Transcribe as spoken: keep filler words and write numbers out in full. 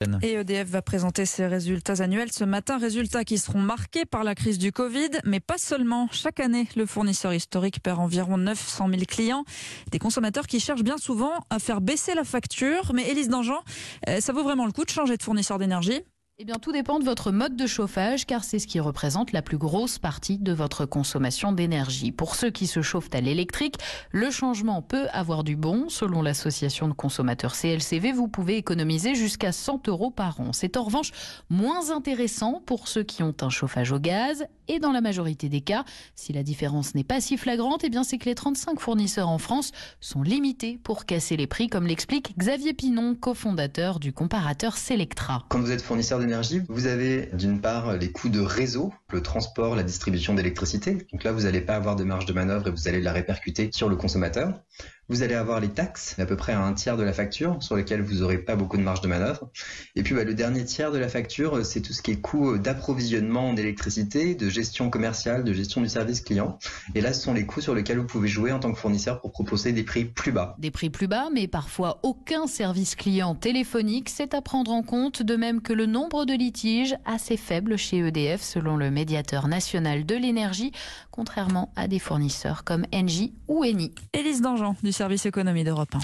Et E D F va présenter ses résultats annuels ce matin, résultats qui seront marqués par la crise du Covid, mais pas seulement. Chaque année, le fournisseur historique perd environ neuf cent mille clients, des consommateurs qui cherchent bien souvent à faire baisser la facture. Mais Élise Dangean, ça vaut vraiment le coup de changer de fournisseur d'énergie ? Eh bien, tout dépend de votre mode de chauffage, car c'est ce qui représente la plus grosse partie de votre consommation d'énergie. Pour ceux qui se chauffent à l'électrique, le changement peut avoir du bon. Selon l'association de consommateurs C L C V, vous pouvez économiser jusqu'à cent euros par an. C'est en revanche moins intéressant pour ceux qui ont un chauffage au gaz. Et dans la majorité des cas, si la différence n'est pas si flagrante, eh bien c'est que les trente-cinq fournisseurs en France sont limités pour casser les prix, comme l'explique Xavier Pinon, cofondateur du comparateur Selectra. Quand vous êtes fournisseur d'énergie, vous avez d'une part les coûts de réseau, le transport, la distribution d'électricité. Donc là, vous n'allez pas avoir de marge de manœuvre et vous allez la répercuter sur le consommateur. Vous allez avoir les taxes, à peu près à un tiers de la facture, sur lesquelles vous n'aurez pas beaucoup de marge de manœuvre. Et puis bah, le dernier tiers de la facture, c'est tout ce qui est coût d'approvisionnement en électricité, de gestion commerciale, de gestion du service client. Et là, ce sont les coûts sur lesquels vous pouvez jouer en tant que fournisseur pour proposer des prix plus bas. Des prix plus bas, mais parfois aucun service client téléphonique, c'est à prendre en compte, de même que le nombre de litiges assez faible chez E D F, selon le médiateur national de l'énergie, contrairement à des fournisseurs comme Engie ou Eni. Élise Dangean du service économie d'Europe un.